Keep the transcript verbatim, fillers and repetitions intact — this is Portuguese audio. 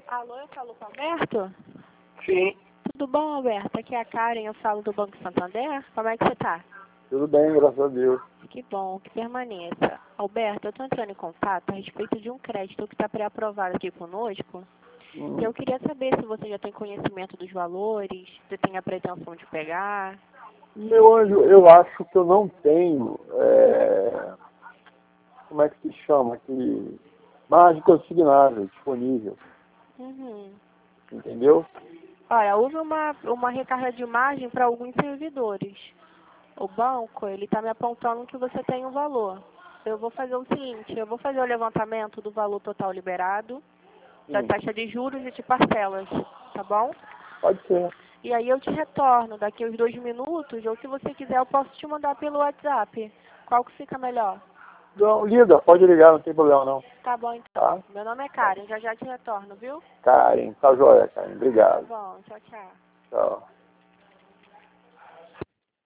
Alô, eu falo com o Alberto? Sim. Tudo bom, Alberto? Aqui é a Karen, eu falo do Banco Santander. Como é que você tá? Tudo bem, graças a Deus. Que bom, que permaneça. Alberto, eu estou entrando em contato a respeito de um crédito que está pré-aprovado aqui conosco. Hum. E eu queria saber se você já tem conhecimento dos valores, se tem a pretensão de pegar. Meu anjo, eu acho que eu não tenho, é... como é que se chama aqui? Margem consignável disponível, Uhum. entendeu? Olha, houve uma, uma recarga de margem para alguns servidores. O banco, ele está me apontando que você tem um valor. Eu vou fazer o seguinte, eu vou fazer o levantamento do valor total liberado, da Hum. taxa de juros e de parcelas, tá bom? Pode ser. E aí eu te retorno daqui uns dois minutos, ou se você quiser eu posso te mandar pelo WhatsApp. Qual que fica melhor? Não, liga, pode ligar, não tem problema não. Tá bom então. Tá? Meu nome é Karen, já já te retorno, viu? Karen, tá joia, Karen. Tá Obrigado. bom, tchau, tchau. Tchau.